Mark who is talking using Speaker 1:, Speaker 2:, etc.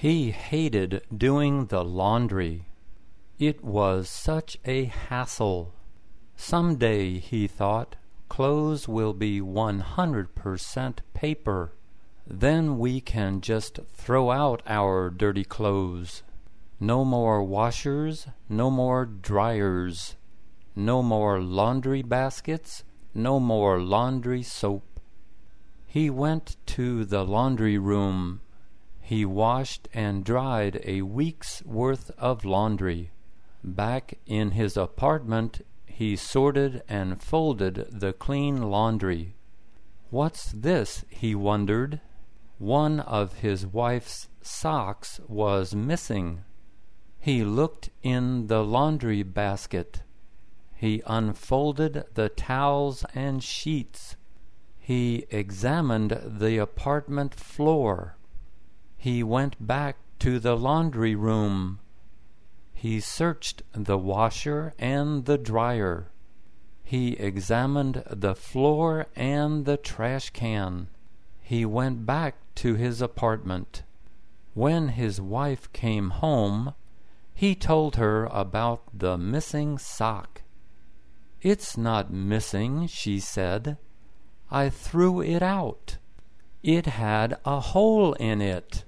Speaker 1: He hated doing the laundry. It was such a hassle. Someday, he thought, clothes will be 100% paper. Then we can just throw out our dirty clothes. No more washers, no more dryers, no more laundry baskets, no more laundry soap. He went to the laundry room. He washed and dried a week's worth of laundry. Back in his apartment, he sorted and folded the clean laundry. What's this? He wondered. One of his wife's socks was missing. He looked in the laundry basket. He unfolded the towels and sheets. He examined the apartment floor. He went back to the laundry room. He searched the washer and the dryer. He examined the floor and the trash can. He went back to his apartment. When his wife came home, he told her about the missing sock. "It's not missing," she said. "I threw it out. It had a hole in it."